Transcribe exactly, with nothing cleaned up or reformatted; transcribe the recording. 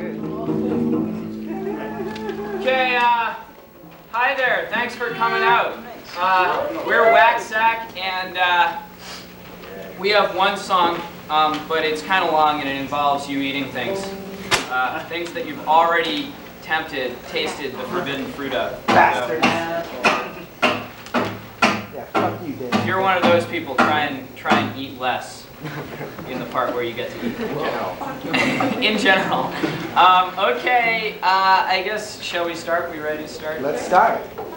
Okay, uh, hi there. Thanks for coming out. Uh, we're Waxsack, and uh, we have one song, um, but it's kind of long and it involves you eating things. Uh, things that you've already tempted, tasted the forbidden fruit of. Bastard. So, Yeah, fuck you, Dan. if you're one of those people, try and try and eat less in the part where you get to eat in general. In general. Um, okay, uh, I guess, shall we start? We ready to start? Let's start.